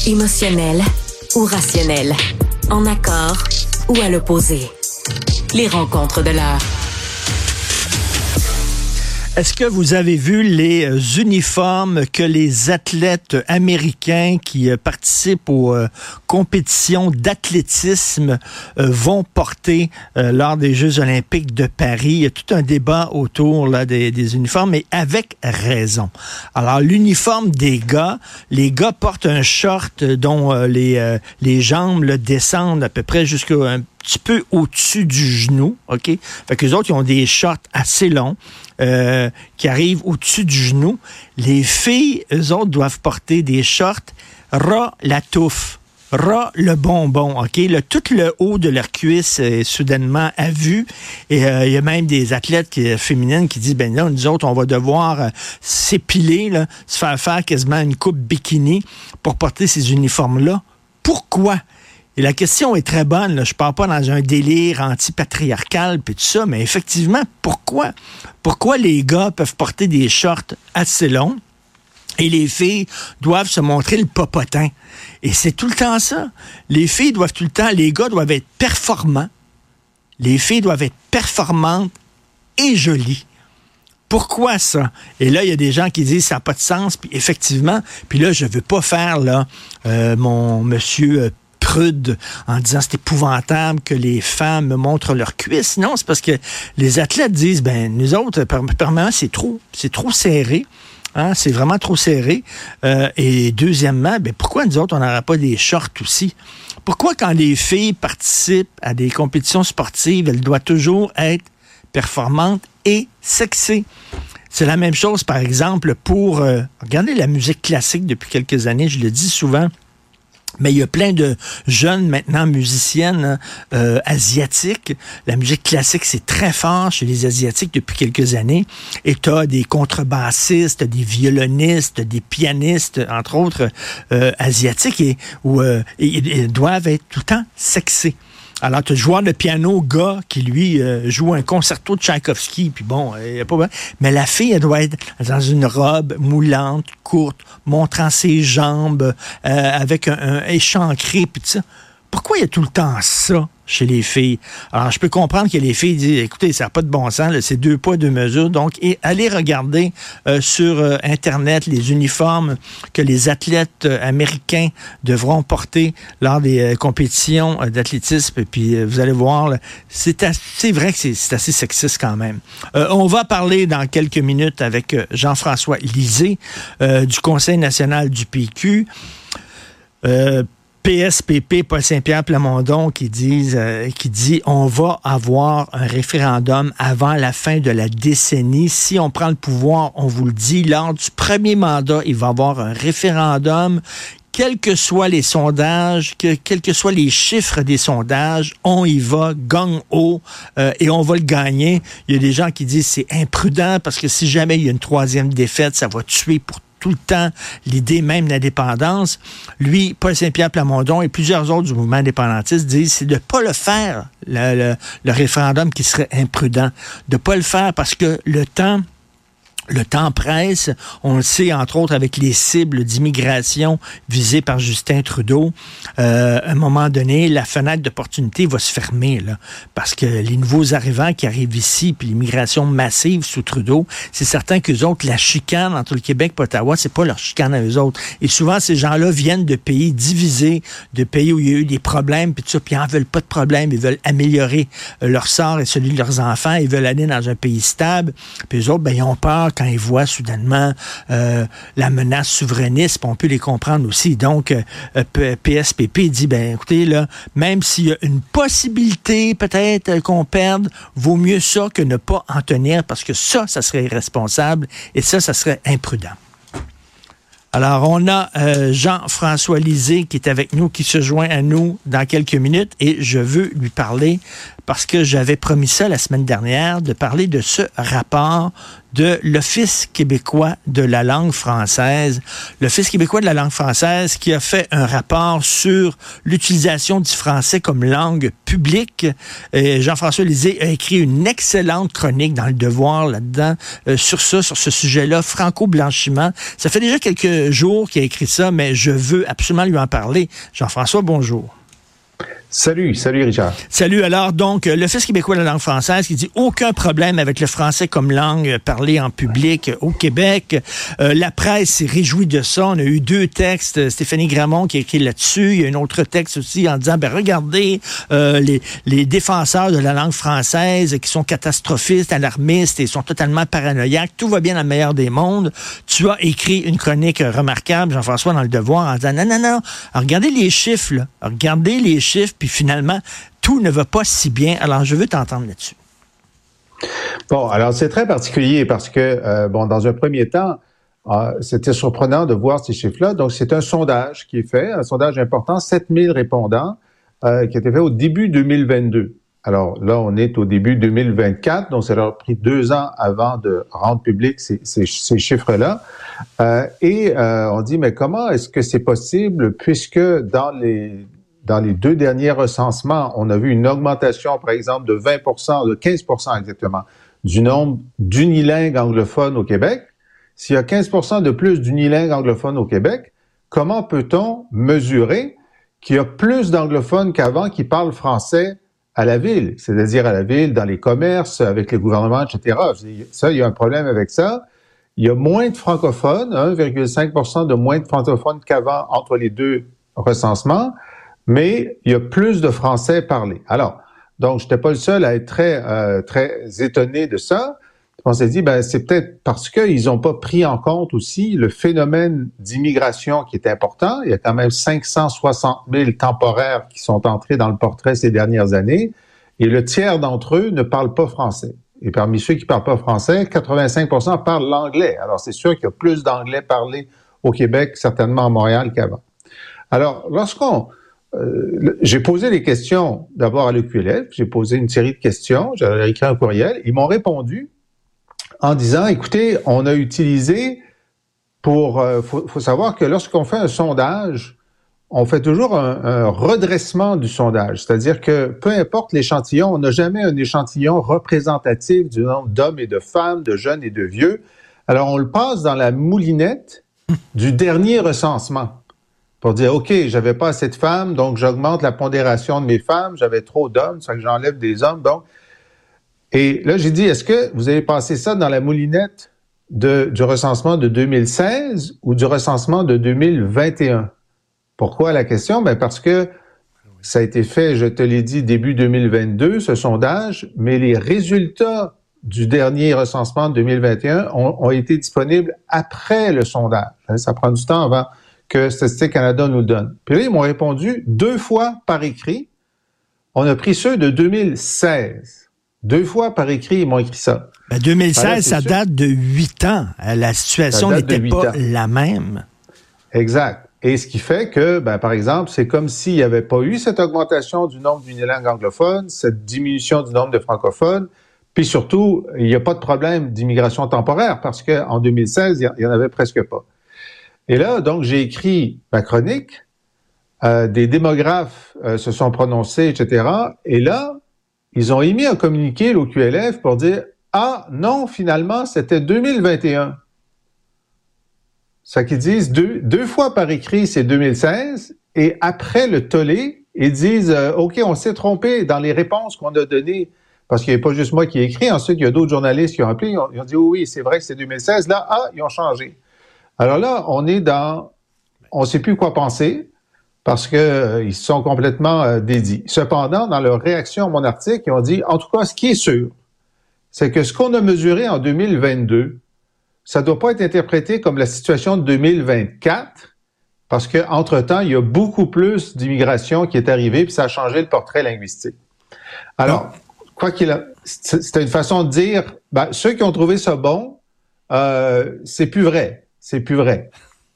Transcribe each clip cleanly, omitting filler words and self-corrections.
Émotionnel ou rationnel? En accord ou à l'opposé? Les rencontres de l'heure. Est-ce que vous avez vu les uniformes que les athlètes américains qui participent aux compétitions d'athlétisme vont porter lors des Jeux olympiques de Paris? Il y a tout un débat autour là, des uniformes, mais avec raison. Alors, l'uniforme des gars, les gars portent un short dont les jambes là, descendent à peu près jusqu'à un petit peu au-dessus du genou, OK? Fait que les autres, ils ont des shorts assez longs qui arrivent au-dessus du genou. Les filles, eux autres, doivent porter des shorts ras la touffe, ras le bonbon, OK? Tout le haut de leur cuisse est soudainement à vue. Et il y a même des athlètes féminines qui disent, ben là, nous autres, on va devoir s'épiler, là, se faire quasiment une coupe bikini pour porter ces uniformes-là. Pourquoi? Et la question est très bonne. Là. Je ne pars pas dans un délire anti-patriarcal puis tout ça, mais effectivement, pourquoi? Pourquoi les gars peuvent porter des shorts assez longs et les filles doivent se montrer le popotin? Et c'est tout le temps ça. Les filles doivent tout le temps, les gars doivent être performants. Les filles doivent être performantes et jolies. Pourquoi ça? Et là, il y a des gens qui disent ça n'a pas de sens. Puis effectivement, puis là, je ne veux pas faire là, mon monsieur prude en disant c'est épouvantable que les femmes me montrent leurs cuisses. Non, c'est parce que les athlètes disent, ben nous autres, premièrement, c'est trop serré. Hein, c'est vraiment trop serré. Et deuxièmement, ben pourquoi nous autres, on n'aurait pas des shorts aussi? Pourquoi quand les filles participent à des compétitions sportives, elles doivent toujours être performantes et sexy? C'est la même chose, par exemple, pour... regardez la musique classique depuis quelques années, je le dis souvent. Mais il y a plein de jeunes maintenant musiciennes asiatiques. La musique classique, c'est très fort chez les Asiatiques depuis quelques années. Et tu as des contrebassistes, des violonistes, des pianistes, entre autres, asiatiques, et ils doivent être tout le temps sexy. Alors, tu as le joueur de piano, gars, qui, lui, joue un concerto de Tchaïkovski, puis bon, il n'y a pas... Mais la fille, elle doit être dans une robe moulante, courte, montrant ses jambes, avec un échancré, puis tout ça. Pourquoi il y a tout le temps ça chez les filles? Alors, je peux comprendre que les filles disent, écoutez, ça n'a pas de bon sens, là, c'est 2 poids, 2 mesures. Donc, allez regarder sur Internet les uniformes que les athlètes américains devront porter lors des compétitions d'athlétisme. Et puis, vous allez voir, là, c'est vrai que c'est assez sexiste quand même. On va parler dans quelques minutes avec Jean-François Lisée du Conseil national du PQ. PSPP, Paul Saint-Pierre Plamondon, qui dit on va avoir un référendum avant la fin de la décennie. Si on prend le pouvoir, on vous le dit, lors du premier mandat, il va y avoir un référendum. Quels que soient les sondages, quels que soient les chiffres des sondages, on y va, gang haut, et on va le gagner. Il y a des gens qui disent c'est imprudent parce que si jamais il y a une 3e défaite, ça va tuer pour tout le temps l'idée même de l'indépendance. Lui, Paul Saint-Pierre Plamondon et plusieurs autres du mouvement indépendantiste disent c'est de ne pas le faire, le référendum qui serait imprudent. De ne pas le faire parce que le temps presse. On le sait, entre autres, avec les cibles d'immigration visées par Justin Trudeau. À un moment donné, la fenêtre d'opportunité va se fermer, là, parce que les nouveaux arrivants qui arrivent ici, puis l'immigration massive sous Trudeau, c'est certain qu'eux autres, la chicane entre le Québec et Ottawa, c'est pas leur chicane à eux autres. Et souvent, ces gens-là viennent de pays divisés, de pays où il y a eu des problèmes, puis tout ça, puis ils n'en veulent pas de problème. Ils veulent améliorer leur sort et celui de leurs enfants. Ils veulent aller dans un pays stable. Puis eux autres, ben, ils ont peur quand ils voient soudainement la menace souverainiste, on peut les comprendre aussi. Donc, PSPP dit, ben écoutez, là, même s'il y a une possibilité peut-être qu'on perde, vaut mieux ça que ne pas en tenir, parce que ça serait irresponsable et ça serait imprudent. Alors, on a Jean-François Lisée qui est avec nous, qui se joint à nous dans quelques minutes, et je veux lui parler, parce que j'avais promis ça la semaine dernière, de parler de ce rapport de l'Office québécois de la langue française. L'Office québécois de la langue française qui a fait un rapport sur l'utilisation du français comme langue publique. Jean-François Lisée a écrit une excellente chronique dans Le Devoir là-dedans, sur ce sujet-là, franco-blanchiment. Ça fait déjà quelques jours qu'il a écrit ça, mais je veux absolument lui en parler. Jean-François, bonjour. Salut Richard. Salut. Alors, donc, l'Office québécois de la langue française qui dit aucun problème avec le français comme langue parlée en public au Québec. La presse s'est réjouie de ça. On a eu 2 textes. Stéphanie Gramont qui a écrit là-dessus. Il y a un autre texte aussi en disant, regardez, les défenseurs de la langue française qui sont catastrophistes, alarmistes et sont totalement paranoïaques. Tout va bien dans le meilleur des mondes. Tu as écrit une chronique remarquable, Jean-François, dans Le Devoir, en disant, non. Alors, regardez les chiffres, là. Regardez les chiffres, puis finalement, tout ne va pas si bien. Alors, je veux t'entendre là-dessus. Bon, alors c'est très particulier parce que, dans un premier temps, c'était surprenant de voir ces chiffres-là. Donc, c'est un sondage qui est fait, un sondage important, 7000 répondants, qui a été fait au début 2022. Alors là, on est au début 2024, donc ça leur a pris 2 ans avant de rendre public ces chiffres-là. On dit, mais comment est-ce que c'est possible puisque dans les 2 derniers recensements, on a vu une augmentation, par exemple, de 20%, de 15% exactement, du nombre d'unilingues anglophones au Québec. S'il y a 15% de plus d'unilingues anglophones au Québec, comment peut-on mesurer qu'il y a plus d'anglophones qu'avant qui parlent français à la ville, c'est-à-dire à la ville, dans les commerces, avec les gouvernements, etc. Ça, il y a un problème avec ça. Il y a moins de francophones, 1,5% de moins de francophones qu'avant entre les 2 recensements. Mais il y a plus de français parlé. Alors, donc, je n'étais pas le seul à être très étonné de ça. On s'est dit, c'est peut-être parce qu'ils n'ont pas pris en compte aussi le phénomène d'immigration qui est important. Il y a quand même 560 000 temporaires qui sont entrés dans le portrait ces dernières années, et le tiers d'entre eux ne parlent pas français. Et parmi ceux qui ne parlent pas français, 85% parlent l'anglais. Alors, c'est sûr qu'il y a plus d'anglais parlé au Québec, certainement à Montréal qu'avant. Alors, j'ai posé les questions d'abord à l'EQLF, j'ai posé une série de questions, j'avais écrit un courriel, ils m'ont répondu en disant, écoutez, on a utilisé faut savoir que lorsqu'on fait un sondage, on fait toujours un redressement du sondage, c'est-à-dire que peu importe l'échantillon, on n'a jamais un échantillon représentatif du nombre d'hommes et de femmes, de jeunes et de vieux. Alors on le passe dans la moulinette du dernier recensement. Pour dire, OK, j'avais pas assez de femmes, donc j'augmente la pondération de mes femmes, j'avais trop d'hommes, ça fait que j'enlève des hommes, donc. Et là, j'ai dit, est-ce que vous avez passé ça dans la moulinette du recensement de 2016 ou du recensement de 2021? Pourquoi la question? Parce que ça a été fait, je te l'ai dit, début 2022, ce sondage, mais les résultats du dernier recensement de 2021 ont été disponibles après le sondage. Ça prend du temps avant que Statistique Canada nous donne. Puis là, ils m'ont répondu 2 fois par écrit. On a pris ceux de 2016. 2 fois par écrit, ils m'ont écrit ça. 2016, alors, ça date de 8 ans. La situation n'était pas la même. Exact. Et ce qui fait que, par exemple, c'est comme s'il n'y avait pas eu cette augmentation du nombre d'unilingues anglophones, cette diminution du nombre de francophones, puis surtout, il n'y a pas de problème d'immigration temporaire parce qu'en 2016, il n'y en avait presque pas. Et là, donc, j'ai écrit ma chronique, des démographes se sont prononcés, etc. Et là, ils ont émis un communiqué, l'OQLF, pour dire « Ah, non, finalement, c'était 2021 ». Ça qu'ils disent deux fois par écrit, c'est 2016, et après le tollé, ils disent « OK, on s'est trompé dans les réponses qu'on a données ». Parce qu'il n'y a pas juste moi qui ai écrit, ensuite, il y a d'autres journalistes qui ont appelé, ils ont dit « Oui, c'est vrai que c'est 2016 ». Là, ils ont changé. Alors là, on ne sait plus quoi penser parce que ils sont complètement dédits. Cependant, dans leur réaction à mon article, ils ont dit, en tout cas, ce qui est sûr, c'est que ce qu'on a mesuré en 2022, ça ne doit pas être interprété comme la situation de 2024 parce qu'entre-temps, il y a beaucoup plus d'immigration qui est arrivée puis ça a changé le portrait linguistique. Alors, c'était une façon de dire, ceux qui ont trouvé ça bon, c'est plus vrai. C'est plus vrai.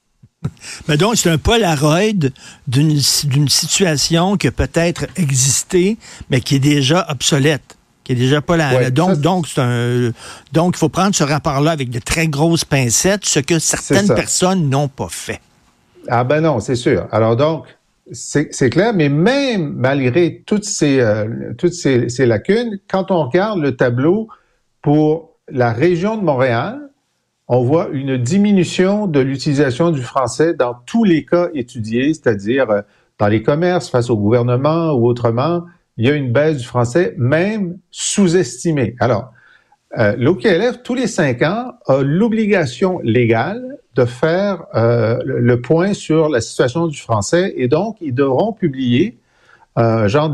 Mais donc, c'est un Polaroid d'une situation qui a peut-être existé, mais qui est déjà obsolète, qui est déjà pas là. Ouais, Donc, il faut prendre ce rapport-là avec de très grosses pincettes, ce que certaines personnes n'ont pas fait. Ah ben non, c'est sûr. Alors donc, c'est clair, mais même malgré toutes ces lacunes, quand on regarde le tableau pour la région de Montréal, on voit une diminution de l'utilisation du français dans tous les cas étudiés, c'est-à-dire dans les commerces, face au gouvernement ou autrement, il y a une baisse du français, même sous-estimée. Alors, l'OQLF, tous les 5 ans, a l'obligation légale de faire le point sur la situation du français et donc, ils devront publier un genre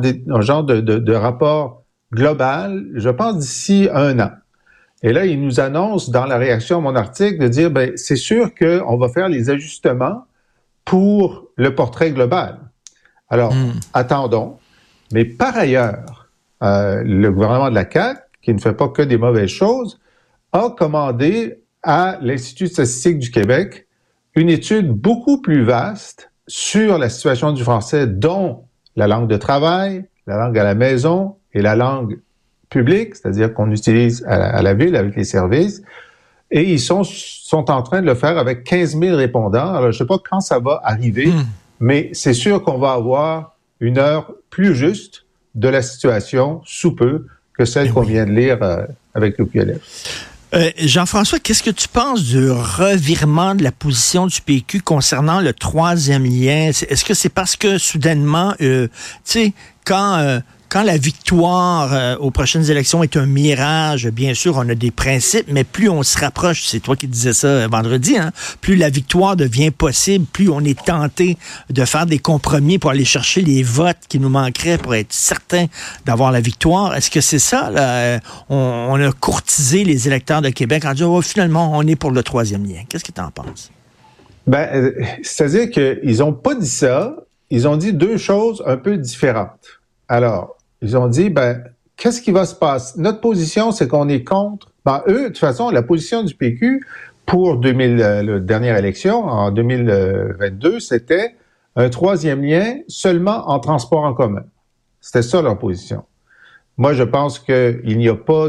de rapport global, je pense, d'ici 1 an. Et là, ils nous annoncent dans la réaction à mon article de dire, ben c'est sûr qu'on va faire les ajustements pour le portrait global. Alors, attendons. Mais par ailleurs, le gouvernement de la CAQ, qui ne fait pas que des mauvaises choses, a commandé à l'Institut statistique du Québec une étude beaucoup plus vaste sur la situation du français, dont la langue de travail, la langue à la maison et la langue publique, c'est-à-dire qu'on utilise à la ville avec les services. Et ils sont en train de le faire avec 15 000 répondants. Alors, je ne sais pas quand ça va arriver, mais c'est sûr qu'on va avoir une heure plus juste de la situation sous peu que celle qu'on vient de lire avec l'OQLF. Jean-François, qu'est-ce que tu penses du revirement de la position du PQ concernant le troisième lien? Est-ce que c'est parce que soudainement, tu sais, quand la victoire aux prochaines élections est un mirage, bien sûr, on a des principes, mais plus on se rapproche, c'est toi qui disais ça vendredi, hein, plus la victoire devient possible, plus on est tenté de faire des compromis pour aller chercher les votes qui nous manqueraient pour être certain d'avoir la victoire. Est-ce que c'est ça, là? On a courtisé les électeurs de Québec en disant, finalement, on est pour le troisième lien. Qu'est-ce que tu en penses? Ben, c'est-à-dire qu'ils n'ont pas dit ça, ils ont dit 2 choses un peu différentes. Alors, ils ont dit, ben, qu'est-ce qui va se passer? Notre position, c'est qu'on est contre. Ben, eux, de toute façon, la position du PQ pour la dernière élection, en 2022, c'était un troisième lien seulement en transport en commun. C'était ça leur position. Moi, je pense qu'il n'y a pas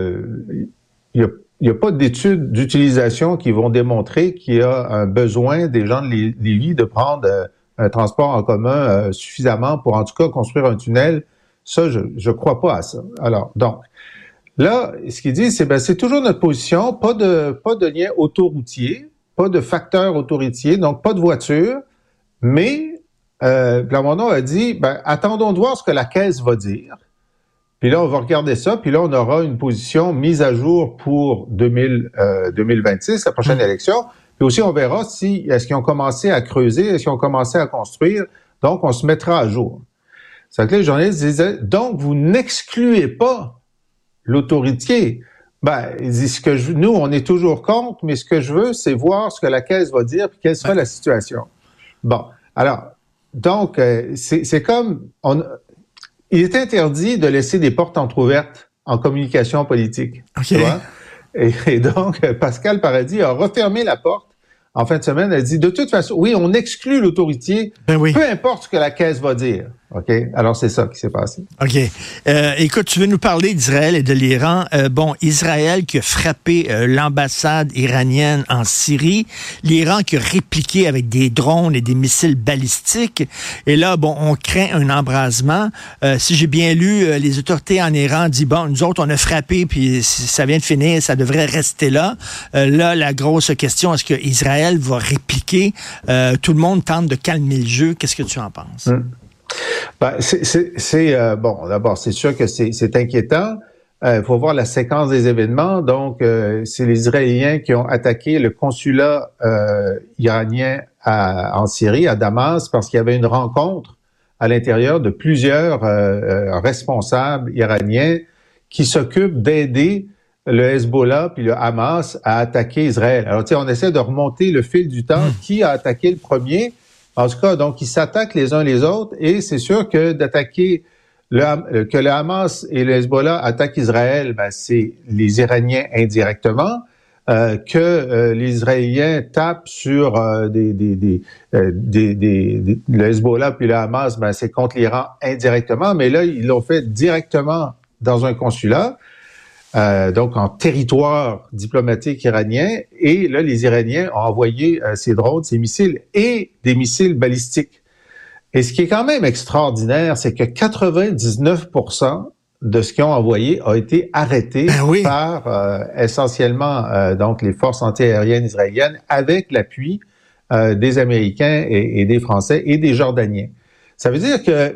d'études d'utilisation qui vont démontrer qu'il y a un besoin des gens de Lévis de prendre un transport en commun suffisamment pour, en tout cas, construire un tunnel. Ça, je crois pas à ça. Alors, donc, là, ce qu'ils disent, c'est toujours notre position, pas de lien autoroutier, pas de facteur autoroutier, donc pas de voiture, mais Plamondon a dit, attendons de voir ce que la Caisse va dire. Puis là, on va regarder ça, puis là, on aura une position mise à jour pour 2026, la prochaine élection. Puis aussi, on verra est-ce qu'ils ont commencé à creuser, est-ce qu'ils ont commencé à construire. Donc, on se mettra à jour. C'est que les journalistes disaient, donc, vous n'excluez pas l'autorité. Ils disent nous, on est toujours contre, mais ce que je veux, c'est voir ce que la Caisse va dire, puis quelle sera la situation. Bon, alors, donc, c'est comme, il est interdit de laisser des portes entrouvertes en communication politique. Okay. Tu vois? Et donc, Pascal Paradis a refermé la porte en fin de semaine. Elle dit, de toute façon, oui, on exclut l'autorité, peu importe ce que la Caisse va dire. OK? Alors, c'est ça qui s'est passé. OK. Écoute, tu veux nous parler d'Israël et de l'Iran. Israël qui a frappé l'ambassade iranienne en Syrie. L'Iran qui a répliqué avec des drones et des missiles balistiques. Et là, on craint un embrasement. Si j'ai bien lu, les autorités en Iran disent, nous autres, on a frappé, puis ça vient de finir, ça devrait rester là. Là, la grosse question, est-ce que Israël va répliquer? Tout le monde tente de calmer le jeu. Qu'est-ce que tu en penses? D'abord, c'est sûr que c'est inquiétant. Il faut voir la séquence des événements. Donc, c'est les Israéliens qui ont attaqué le consulat iranien en Syrie, à Damas, parce qu'il y avait une rencontre à l'intérieur de plusieurs responsables iraniens qui s'occupent d'aider le Hezbollah puis le Hamas à attaquer Israël. Alors, on essaie de remonter le fil du temps. Qui a attaqué le premier? En tout cas, donc, ils s'attaquent les uns les autres et c'est sûr que d'attaquer que le Hamas et le Hezbollah attaquent Israël, c'est les Iraniens indirectement, que les Israéliens tapent sur le Hezbollah puis le Hamas, c'est contre l'Iran indirectement, mais là, ils l'ont fait directement dans un consulat, donc en territoire diplomatique iranien. Et là, les Iraniens ont envoyé ces drones, ces missiles et des missiles balistiques. Et ce qui est quand même extraordinaire, c'est que 99% de ce qu'ils ont envoyé a été arrêté par essentiellement donc les forces antiaériennes israéliennes avec l'appui des Américains et des Français et des Jordaniens. Ça veut dire que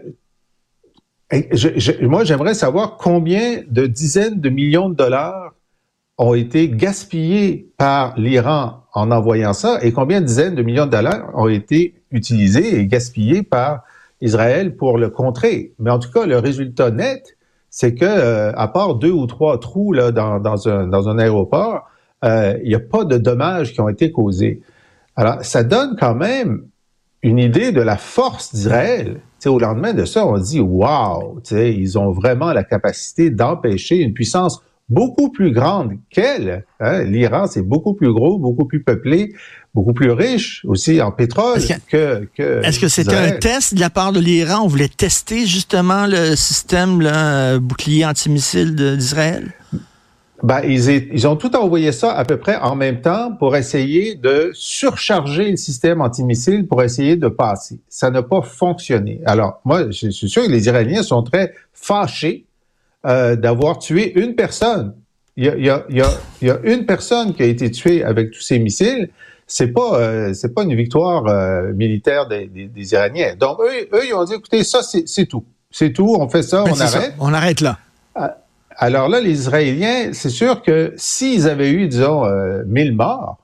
moi, j'aimerais savoir combien de dizaines de millions de dollars ont été gaspillés par l'Iran en envoyant ça et combien de dizaines de millions de dollars ont été utilisés et gaspillés par Israël pour le contrer. Mais en tout cas, le résultat net, c'est que à part 2 ou 3 trous là dans un aéroport, il n'y a pas de dommages qui ont été causés. Alors, ça donne quand même une idée de la force d'Israël. T'sais, au lendemain de ça, on dit « Wow! » Ils ont vraiment la capacité d'empêcher une puissance beaucoup plus grande qu'elle. Hein? L'Iran, c'est beaucoup plus gros, beaucoup plus peuplé, beaucoup plus riche aussi en pétrole que Est-ce que c'était un test de la part de l'Iran? On voulait tester justement le système bouclier antimissile d'Israël? Ben, ils ont tout envoyé ça à peu près en même temps pour essayer de surcharger le système antimissile pour essayer de passer. Ça n'a pas fonctionné. Alors, moi, je suis sûr que les Iraniens sont très fâchés d'avoir tué une personne. Il y a une personne qui a été tuée avec tous ces missiles. C'est pas une victoire militaire des Iraniens. Donc, eux, ils ont dit, écoutez, ça, c'est tout. C'est tout, on fait ça, on arrête. Ça. On arrête là. Alors là, les Israéliens, c'est sûr que s'ils avaient eu, disons, 1000 morts,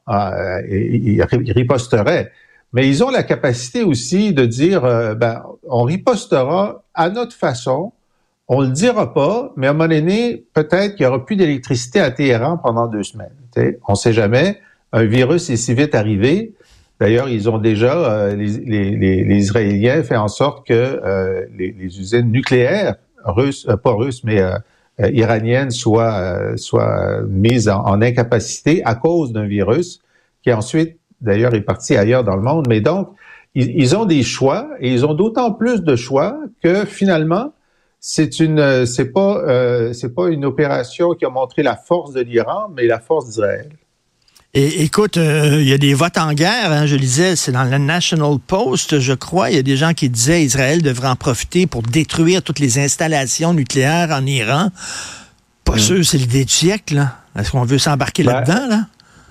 ils riposteraient. Mais ils ont la capacité aussi de dire, on ripostera à notre façon, on le dira pas, mais à un moment donné, peut-être qu'il y aura plus d'électricité à Téhéran pendant 2 semaines. T'sais, on sait jamais. Un virus est si vite arrivé. D'ailleurs, ils ont déjà, les Israéliens, fait en sorte que les usines nucléaires russes, pas russes, mais iraniennes soient mises en incapacité à cause d'un virus qui ensuite, d'ailleurs, est parti ailleurs dans le monde. Mais donc, ils ont des choix et ils ont d'autant plus de choix que finalement, c'est pas une opération qui a montré la force de l'Iran, mais la force d'Israël. Et écoute, il y a des votes en guerre, hein, je lisais, c'est dans le National Post, je crois. Il y a des gens qui disaient Israël devrait en profiter pour détruire toutes les installations nucléaires en Iran. Pas sûr, c'est l'idée du siècle, là. Est-ce qu'on veut s'embarquer là-dedans, là?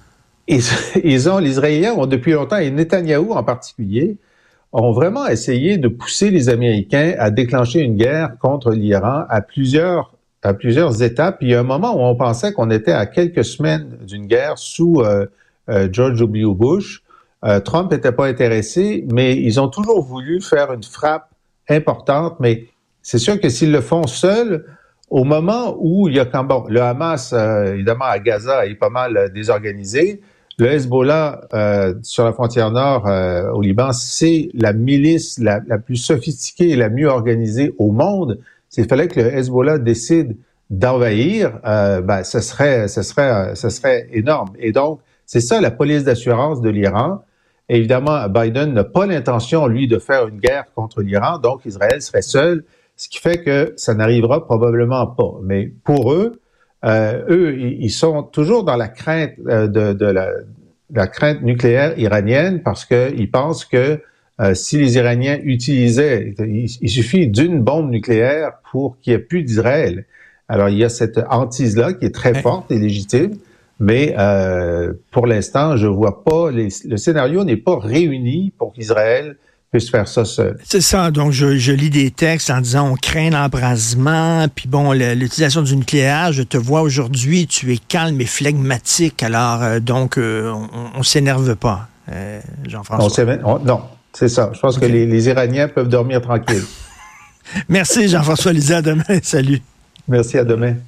Les Israéliens ont depuis longtemps, et Netanyahou en particulier, ont vraiment essayé de pousser les Américains à déclencher une guerre contre l'Iran à plusieurs étapes. Il y a un moment où on pensait qu'on était à quelques semaines d'une guerre sous George W. Bush. Trump n'était pas intéressé, mais ils ont toujours voulu faire une frappe importante. Mais c'est sûr que s'ils le font seuls, au moment où il y a le Hamas, évidemment, à Gaza est pas mal désorganisé, le Hezbollah sur la frontière nord au Liban, c'est la milice la plus sophistiquée et la mieux organisée au monde. S'il fallait que le Hezbollah décide d'envahir, ce serait énorme. Et donc, c'est ça la police d'assurance de l'Iran. Et évidemment, Biden n'a pas l'intention, lui, de faire une guerre contre l'Iran, donc Israël serait seul, ce qui fait que ça n'arrivera probablement pas. Mais pour eux, ils sont toujours dans la crainte de la crainte nucléaire iranienne parce qu'ils pensent que si les Iraniens utilisaient, il suffit d'une bombe nucléaire pour qu'il n'y ait plus d'Israël. Alors, il y a cette hantise-là qui est très forte et légitime, mais pour l'instant, je vois pas, le scénario n'est pas réuni pour qu'Israël puisse faire ça seul. C'est ça, donc je lis des textes en disant on craint l'embrasement, puis bon, l'utilisation du nucléaire, je te vois aujourd'hui, tu es calme et flegmatique, alors donc on s'énerve pas, Jean-François. Non. C'est ça. Je pense que les Iraniens peuvent dormir tranquilles. Merci, Jean-François Lisée. À demain. Salut. Merci, à demain.